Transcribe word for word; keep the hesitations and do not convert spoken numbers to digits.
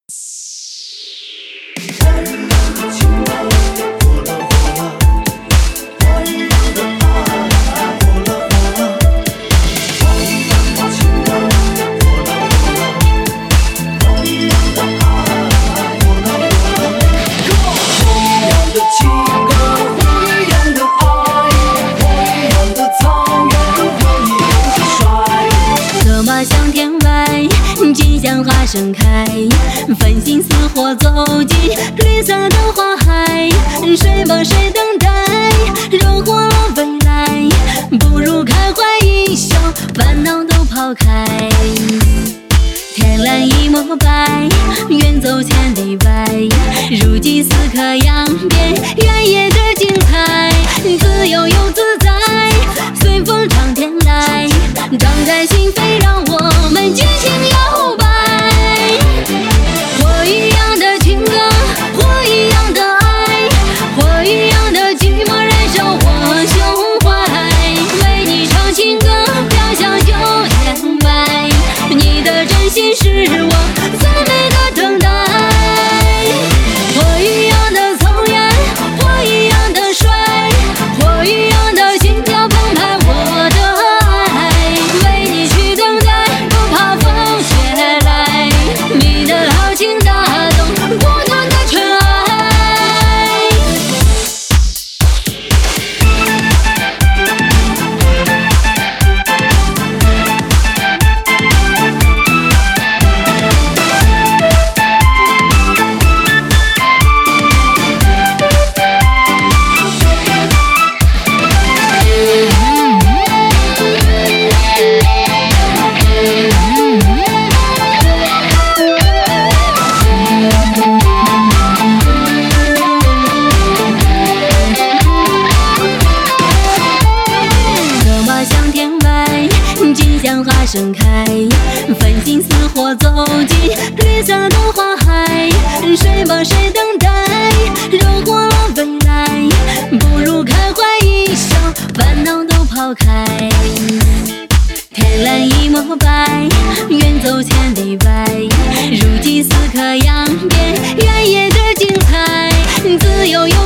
花盛开，繁星似火走进绿色的花海，谁帮谁等待，惹祸了未来，不如开怀一笑，烦恼都抛开。天蓝一抹白，远走千里外，如饥似渴扬鞭，原野的精彩，自由又自在，随风长天来，张开心扉，让我们尽情摇摆。火一样的情歌，火一样的爱，火一样的寂寞燃烧我胸怀，为你唱情歌，飘香九天外，你的真心是我最美的等待。火一样的从颜，火一样的帅，火一样的心跳澎湃我的爱，为你去等待，不怕风雪来，你的豪情打动我暖的尘埃。花盛开，繁星似火走进绿色的花海，谁帮谁等待，惹祸了未来，不如开怀一笑，烦恼都抛开。天蓝一抹白，远走千里外，如饥似渴扬鞭，原野的精彩，自由又